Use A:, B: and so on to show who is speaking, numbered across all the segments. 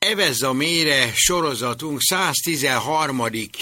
A: Evezz a mélyre sorozatunk 113.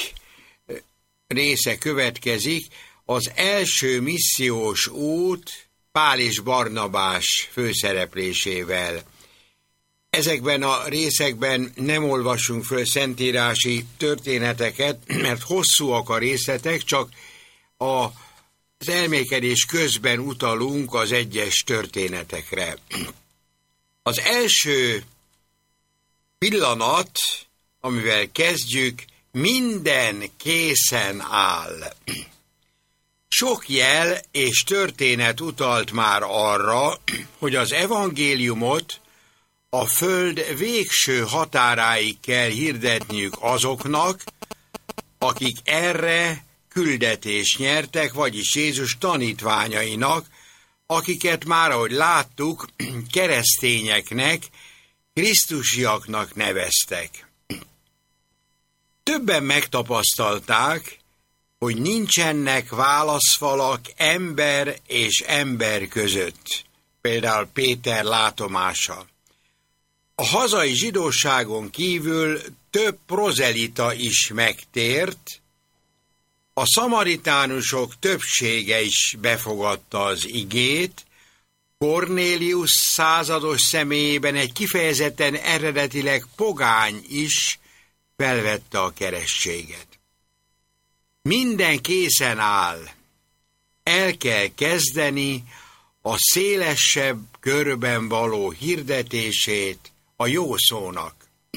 A: része következik, az első missziós út Pál és Barnabás főszereplésével. Ezekben a részekben nem olvasunk föl szentírási történeteket, mert hosszúak a részletek, csak az elmélkedés közben utalunk az egyes történetekre. Az első pillanat, amivel kezdjük, minden készen áll. Sok jel és történet utalt már arra, hogy az evangéliumot a föld végső határáig kell hirdetniük azoknak, akik erre küldetést nyertek, vagyis Jézus tanítványainak, akiket már, ahogy láttuk, keresztényeknek, krisztusiaknak neveztek. Többen megtapasztalták, hogy nincsenek válaszfalak ember és ember között, például Péter látomása. A hazai zsidóságon kívül több prozelita is megtért, a szamaritánusok többsége is befogadta az igét, Kornélius százados személyében egy kifejezetten eredetileg pogány is felvette a keresztséget. Minden készen áll, el kell kezdeni a szélesebb körben való hirdetését a jó szónak.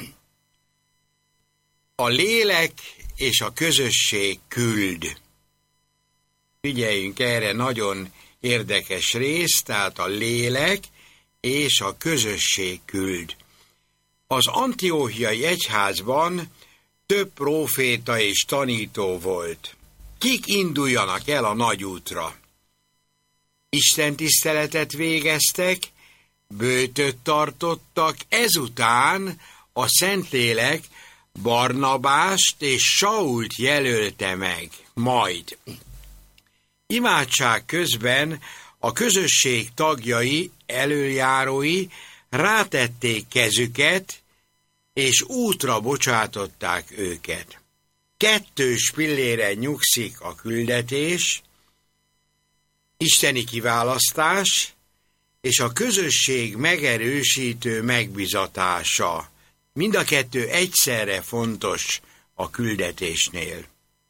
A: A lélek és a közösség küld. Figyeljünk erre, nagyon érdekes rész, tehát a lélek és a közösség küld. Az antióchiai egyházban több próféta és tanító volt. Kik induljanak el a nagy útra? Istentiszteletet végeztek, böjtöt tartottak, ezután a Szentlélek Barnabást és Sault jelölte meg, majd. Imádság közben a közösség tagjai, elöljárói rátették kezüket, és útra bocsátották őket. 2 pilléren nyugszik a küldetés, isteni kiválasztás és a közösség megerősítő megbizatása. Mind a 2 egyszerre fontos a küldetésnél.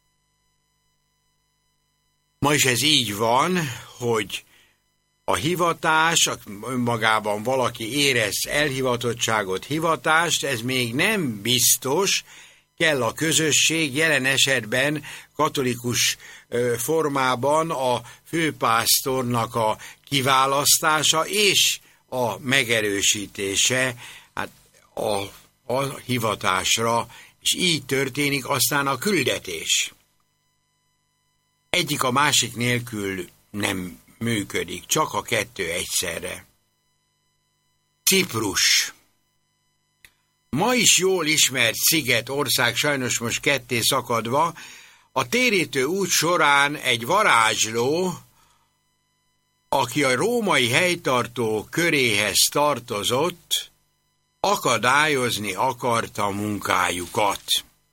A: Ma is ez így van, hogy a hivatás, önmagában valaki érez elhivatottságot, hivatást, ez még nem biztos, kell a közösség, jelen esetben katolikus formában a főpásztornak a kiválasztása és a megerősítése a hivatásra, és így történik aztán a küldetés. Egyik a másik nélkül nem működik, csak a 2 egyszerre. Ciprus. Ma is jól ismert sziget, ország, sajnos most ketté szakadva, a térítő út során egy varázsló, aki a római helytartó köréhez tartozott, akadályozni akarta a munkájukat.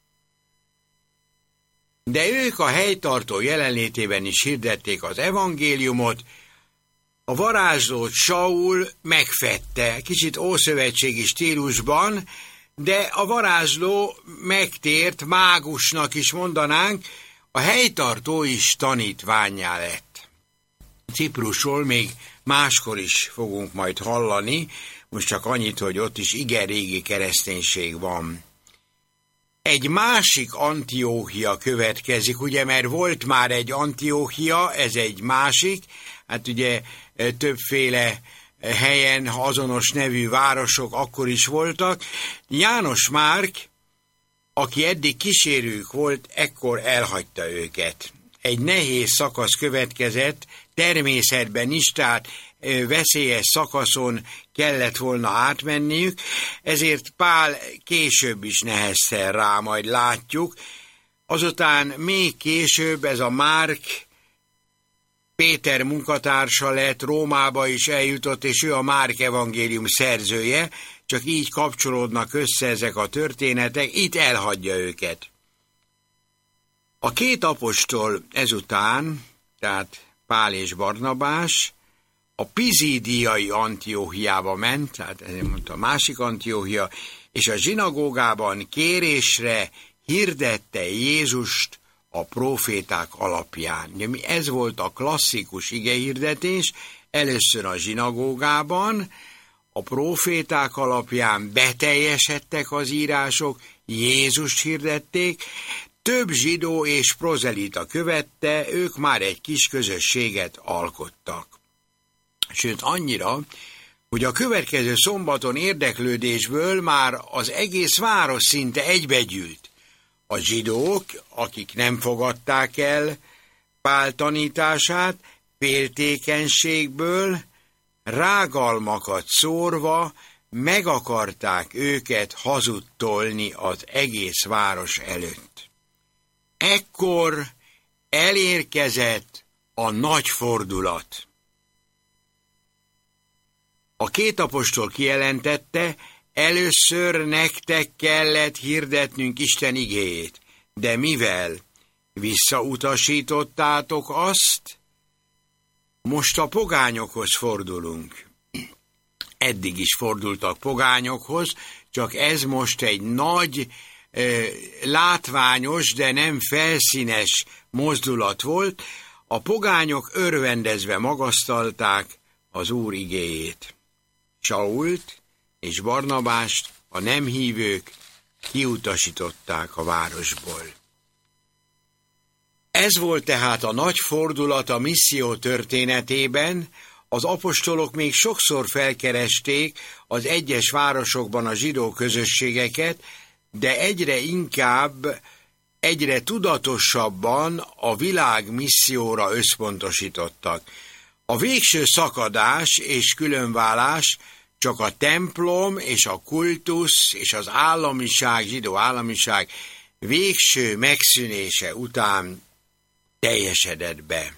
A: De ők a helytartó jelenlétében is hirdették az evangéliumot, a varázslót Saul megfedte, kicsit ószövetségi stílusban, de a varázsló megtért, mágusnak is mondanánk, a helytartó is tanítvánnyá lett. Ciprusról még máskor is fogunk majd hallani, most csak annyit, hogy ott is igen régi kereszténység van. Egy másik Antióchia következik, ugye, mert volt már egy Antióchia, ez egy másik, hát ugye többféle helyen azonos nevű városok akkor is voltak. János Márk, aki eddig kísérőjük volt, ekkor elhagyta őket. Egy nehéz szakasz következett, természetben is, tehát veszélyes szakaszon kellett volna átmenniük, ezért Pál később is nehezszel rá, majd látjuk. Azután még később ez a Márk Péter munkatársa lett, Rómába is eljutott, és ő a Márk evangélium szerzője, csak így kapcsolódnak össze ezek a történetek, itt elhagyja őket. A két apostol ezután, tehát Pál és Barnabás, a Pizídiai Antiochiába ment, tehát ezért mondta a másik Antiochia, és a zsinagógában kérésre hirdette Jézust a próféták alapján. Ez volt a klasszikus igehirdetés, először a zsinagógában, a próféták alapján beteljesedtek az írások, Jézust hirdették, több zsidó és prozelita követte, ők már egy kis közösséget alkottak. Sőt, annyira, hogy a következő szombaton érdeklődésből már az egész város szinte egybegyűlt. A zsidók, akik nem fogadták el Pál tanítását, féltékenységből, rágalmakat szórva meg akarták őket hazudtolni az egész város előtt. Ekkor elérkezett a nagy fordulat. A két apostol kijelentette, először nektek kellett hirdetnünk Isten igéjét, de mivel visszautasítottátok azt, most a pogányokhoz fordulunk. Eddig is fordultak pogányokhoz, csak ez most egy nagy, látványos, de nem felszínes mozdulat volt. A pogányok örvendezve magasztalták az Úr igéjét. Sault és Barnabást a nem hívők kiutasították a városból. Ez volt tehát a nagy fordulat a misszió történetében. Az apostolok még sokszor felkeresték az egyes városokban a zsidó közösségeket, de egyre inkább, egyre tudatosabban a világ misszióra összpontosítottak. A végső szakadás és különválás csak a templom és a kultusz és az államiság, zsidó államiság végső megszűnése után teljesedett be.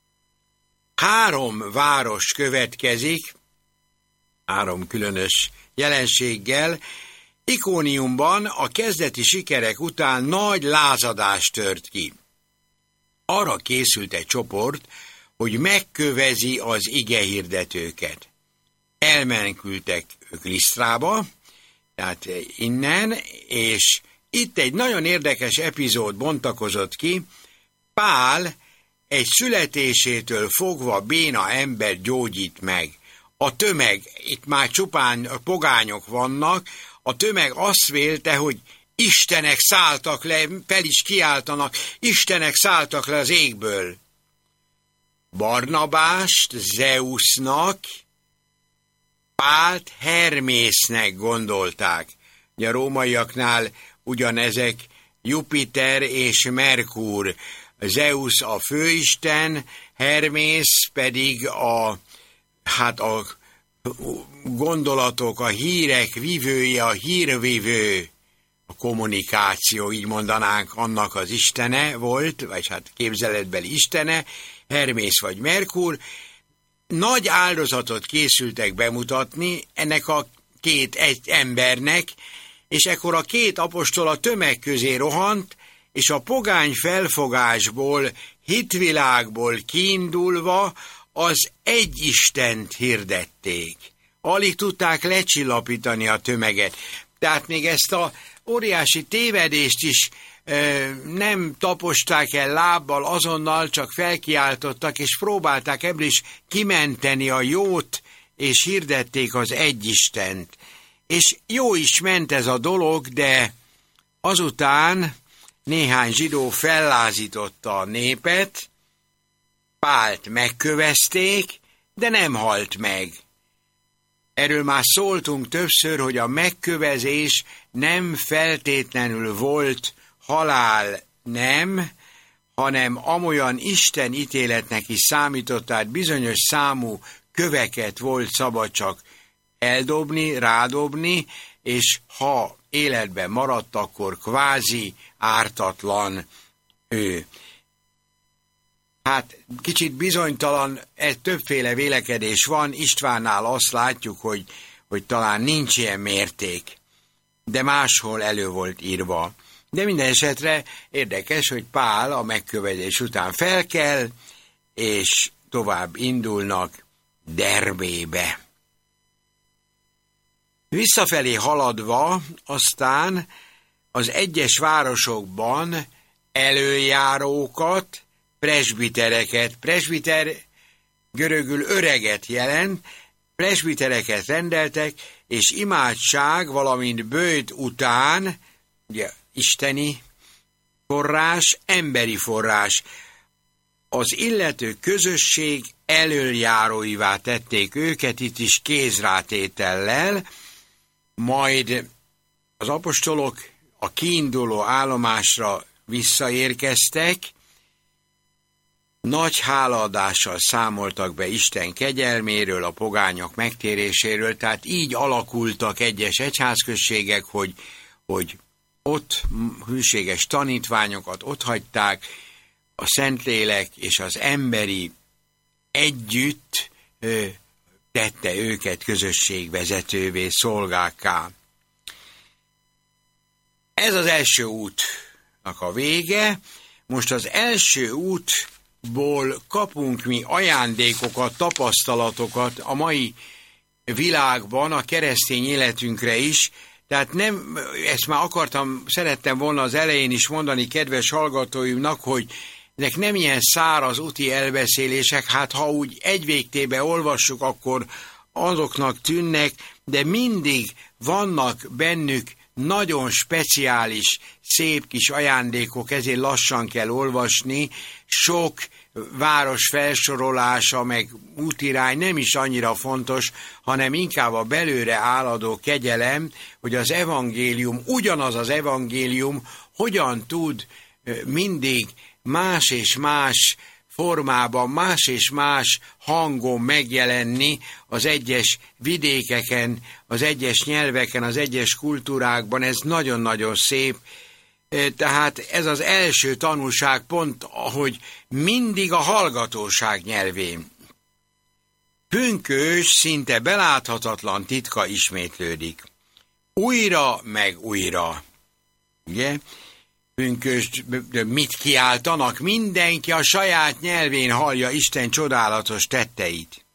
A: 3 város következik, 3 különös jelenséggel. Ikóniumban a kezdeti sikerek után nagy lázadás tört ki. Arra készült egy csoport, hogy megkövezi az igehirdetőket. Elmenekültek ők Lisztrába, tehát innen, és itt egy nagyon érdekes epizód bontakozott ki. Pál egy születésétől fogva béna ember gyógyít meg. A tömeg, itt már csupán pogányok vannak, a tömeg azt vélte, hogy istenek szálltak le, fel is kiáltanak, istenek szálltak le az égből. Barnabást Zeusnak, Pált Hermésznek gondolták. A rómaiaknál ugyanezek Jupiter és Merkur. Zeus a főisten, Hermész pedig a gondolatok, a hírek vivője, a hírvivő, a kommunikáció, így mondanánk, annak az istene volt, vagy hát képzeletbeli istene, Hermész vagy Merkur. Nagy áldozatot készültek bemutatni ennek a egy embernek, és ekkor a 2 apostol a tömeg közé rohant, és a pogány felfogásból, hitvilágból kiindulva az egy Istent hirdették. Alig tudták lecsillapítani a tömeget. Tehát még ezt a óriási tévedést is nem taposták el lábbal azonnal, csak felkiáltottak, és próbálták ebből is kimenteni a jót, és hirdették az egy Istent. És jó is ment ez a dolog, de azután néhány zsidó fellázította a népet, Pált megkövezték, de nem halt meg. Erről már szóltunk többször, hogy a megkövezés nem feltétlenül volt halál, nem, hanem amolyan Isten ítéletnek is számított, tehát bizonyos számú köveket volt szabad csak eldobni, rádobni, és ha életben maradt, akkor kvázi ártatlan ő. Hát kicsit bizonytalan, többféle vélekedés van. Istvánnál azt látjuk, hogy hogy talán nincs ilyen mérték, de máshol elő volt írva. De minden esetre érdekes, hogy Pál a megkövezés után felkel, és tovább indulnak Derbébe. Visszafelé haladva aztán az egyes városokban előjárókat, presbitereket, presbiter görögül öreget jelent, presbitereket rendeltek, és imádság, valamint böjt után, ugye isteni forrás, emberi forrás, az illető közösség elöljáróivá tették őket, itt is kézrátétellel, majd az apostolok a kiinduló állomásra visszaérkeztek, nagy hálaadással számoltak be Isten kegyelméről, a pogányok megtéréséről, tehát így alakultak egyes egyházközségek, hogy ott hűséges tanítványokat otthagyták, a Szentlélek és az emberi együtt tette őket közösségvezetővé, szolgákká. Ez az első útnak a vége. Most az első útból kapunk mi ajándékokat, tapasztalatokat a mai világban, a keresztény életünkre is. Tehát nem, ezt már szerettem volna az elején is mondani kedves hallgatóimnak, hogy ezek nem ilyen száraz úti elbeszélések, hát ha úgy egy végtébe olvassuk, akkor azoknak tűnnek, de mindig vannak bennük nagyon speciális, szép kis ajándékok, ezért lassan kell olvasni, sok város felsorolása, meg útirány nem is annyira fontos, hanem inkább a belőle áradó kegyelem, hogy az evangélium, ugyanaz az evangélium, hogyan tud mindig más és más formában, más és más hangon megjelenni az egyes vidékeken, az egyes nyelveken, az egyes kultúrákban, ez nagyon-nagyon szép. Tehát ez az első tanulság pont, hogy mindig a hallgatóság nyelvén. Pünkösd szinte beláthatatlan titka ismétlődik. Újra meg újra. Ugye? Pünkösd, mit kiáltanak? Mindenki a saját nyelvén hallja Isten csodálatos tetteit.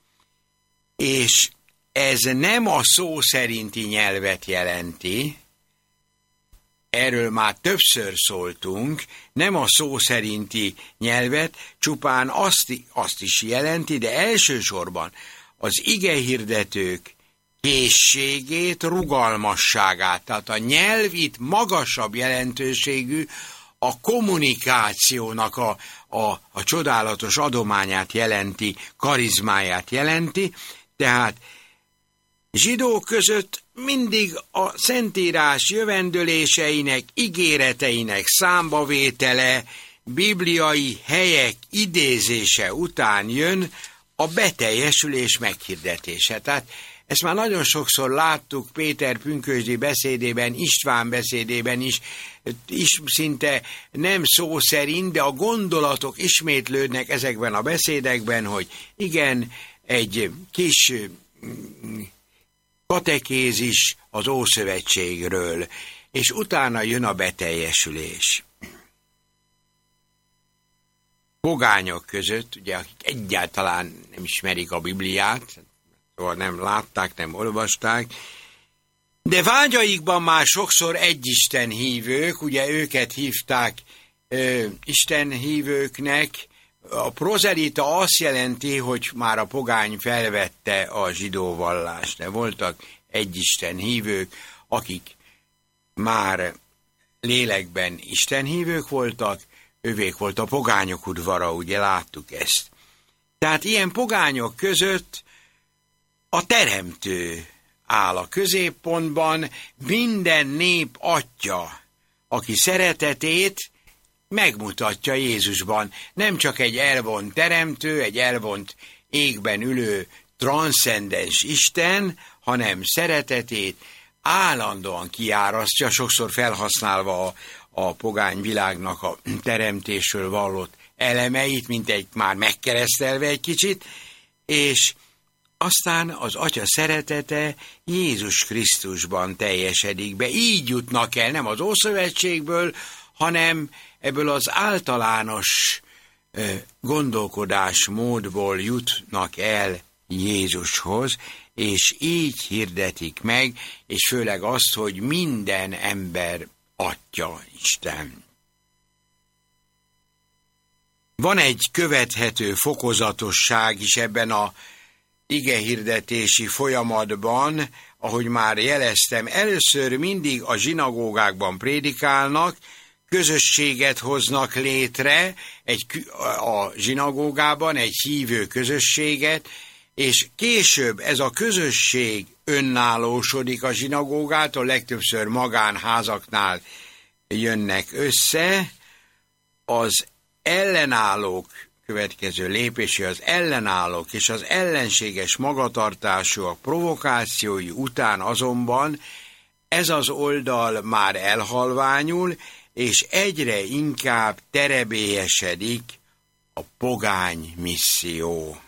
A: És ez nem a szó szerinti nyelvet jelenti, erről már többször szóltunk, nem a szó szerinti nyelvet, csupán azt is jelenti, de elsősorban az igehirdetők készségét, rugalmasságát. Tehát a nyelv itt magasabb jelentőségű, a kommunikációnak a csodálatos adományát jelenti, karizmáját jelenti, tehát zsidók között mindig a Szentírás jövendőléseinek, ígéreteinek számbavétele, bibliai helyek idézése után jön a beteljesülés meghirdetése. Tehát ezt már nagyon sokszor láttuk Péter pünkösdi beszédében, István beszédében is szinte nem szó szerint, de a gondolatok ismétlődnek ezekben a beszédekben, hogy igen, egy kis katekézis az Ószövetségről, és utána jön a beteljesülés. Pogányok között, ugye, akik egyáltalán nem ismerik a Bibliát, szóval nem látták, nem olvasták, de vágyaikban már sokszor egyisten hívők, ugye őket hívták Isten hívőknek. A prozelita azt jelenti, hogy már a pogány felvette a zsidó vallást, de voltak egyisten hívők, akik már lélekben istenhívők voltak, övék volt a pogányok udvara, ugye láttuk ezt. Tehát ilyen pogányok között a Teremtő áll a középpontban, minden nép atya, aki szeretetét megmutatja Jézusban. Nem csak egy elvont teremtő, egy elvont égben ülő transzcendens Isten, hanem szeretetét állandóan kiárasztja, sokszor felhasználva a pogány világnak a teremtésről vallott elemeit, mint egy már megkeresztelve egy kicsit, és aztán az Atya szeretete Jézus Krisztusban teljesedik be. Így jutnak el, nem az Ószövetségből, hanem ebből az általános gondolkodásmódból jutnak el Jézushoz, és így hirdetik meg, és főleg azt, hogy minden ember Atya Isten. Van egy követhető fokozatosság is ebben a igehirdetési folyamatban, ahogy már jeleztem, először mindig a zsinagógákban prédikálnak, közösséget hoznak létre a zsinagógában, egy hívő közösséget, és később ez a közösség önállósodik a zsinagógától, legtöbbször magánházaknál jönnek össze. Az ellenállók következő lépése, az ellenállók és az ellenséges magatartásúak provokációi után azonban ez az oldal már elhalványul, és egyre inkább terebélyesedik a pogány misszió.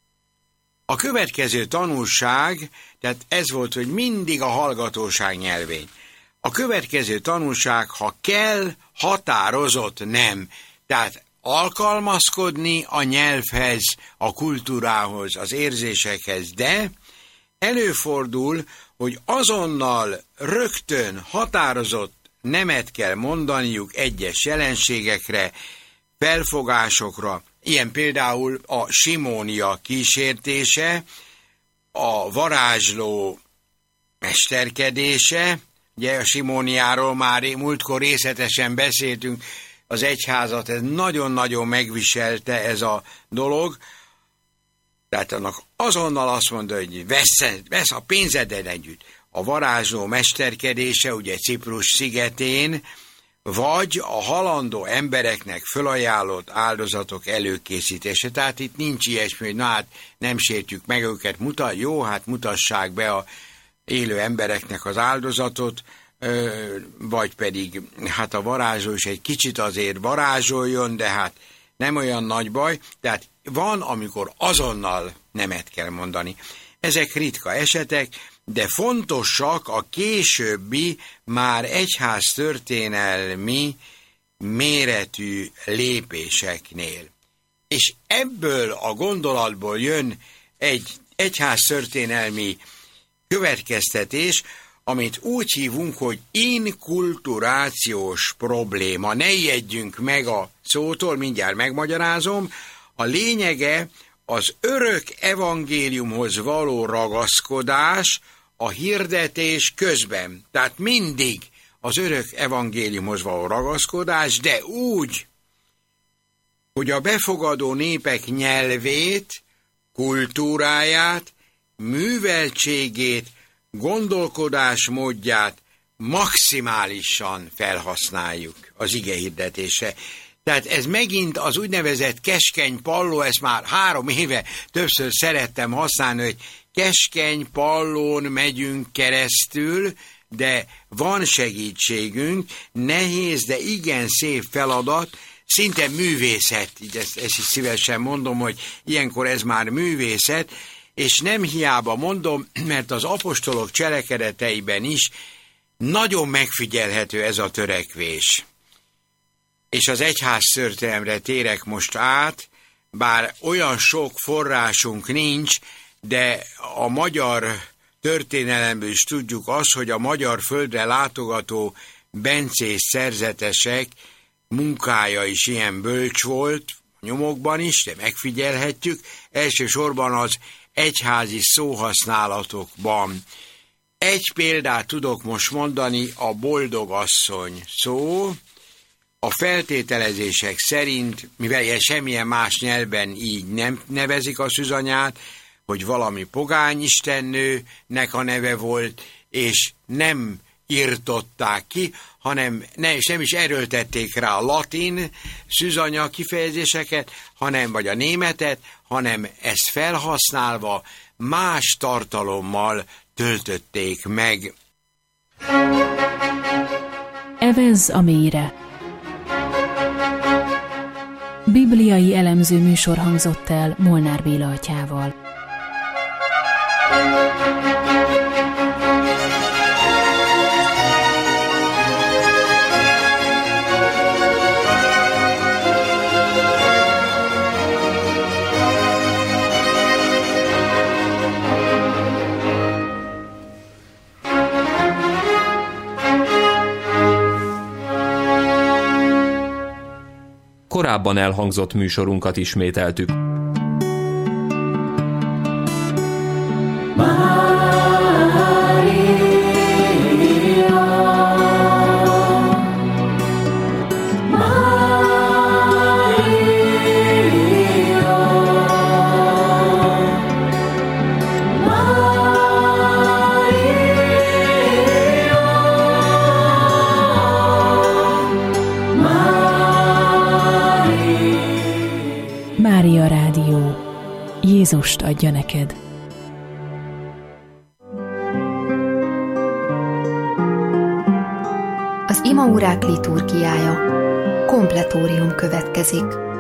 A: A következő tanulság, tehát ez volt, hogy mindig a hallgatóság nyelvén. A következő tanulság, ha kell, határozott nem. Tehát alkalmazkodni a nyelvhez, a kultúrához, az érzésekhez, de előfordul, hogy azonnal rögtön határozott nemet kell mondaniuk egyes jelenségekre, felfogásokra, ilyen például a simónia kísértése, a varázsló mesterkedése, ugye a simóniáról már múltkor részletesen beszéltünk, az egyházat ez nagyon-nagyon megviselte ez a dolog, tehát annak azonnal azt mondta, hogy vesz a pénzeden együtt. A varázsló mesterkedése, ugye Ciprus szigetén, vagy a halandó embereknek fölajánlott áldozatok előkészítése. Tehát itt nincs ilyesmi, hogy na hát nem sértjük meg őket, mutassák be a élő embereknek az áldozatot, vagy pedig hát a varázsló is egy kicsit azért varázsoljon, de hát nem olyan nagy baj, tehát van, amikor azonnal nemet kell mondani. Ezek ritka esetek, de fontosak a későbbi, már egyháztörténelmi méretű lépéseknél. És ebből a gondolatból jön egy egyháztörténelmi következtetés, amit úgy hívunk, hogy inkulturációs probléma. Ne ijedjünk meg a szótól, mindjárt megmagyarázom. A lényege az örök evangéliumhoz való ragaszkodás a hirdetés közben. Tehát mindig az örök evangéliumhoz való ragaszkodás, de úgy, hogy a befogadó népek nyelvét, kultúráját, műveltségét, gondolkodásmódját maximálisan felhasználjuk az igehirdetésre. Tehát ez megint az úgynevezett keskeny palló, ezt már 3 éve többször szerettem használni, hogy keskeny pallón megyünk keresztül, de van segítségünk, nehéz, de igen szép feladat, szinte művészet, így ezt is szívesen mondom, hogy ilyenkor ez már művészet, és nem hiába mondom, mert az apostolok cselekedeteiben is nagyon megfigyelhető ez a törekvés. És az egyháztörténelemre térek most át, bár olyan sok forrásunk nincs, de a magyar történelemből is tudjuk azt, hogy a magyar földre látogató bencés szerzetesek munkája is ilyen bölcs volt, nyomokban is, de megfigyelhetjük, elsősorban az egyházi szóhasználatokban. Egy példát tudok most mondani, a boldogasszony szó. A feltételezések szerint, mivel semmilyen más nyelven így nem nevezik a szűzanyát, hogy valami pogány istennőnek a neve volt, és nem írtották ki, hanem nem is erőltették rá a latin szűzanya kifejezéseket, vagy a németet, hanem ezt felhasználva más tartalommal töltötték meg.
B: Evezz a mélyre. Bibliai elemző műsor hangzott el Molnár Béla atyával.
C: Korábban elhangzott műsorunkat ismételtük.
B: Mária Rádió. Jézust adja neked.
D: Az imaórák liturgiája. Kompletórium következik.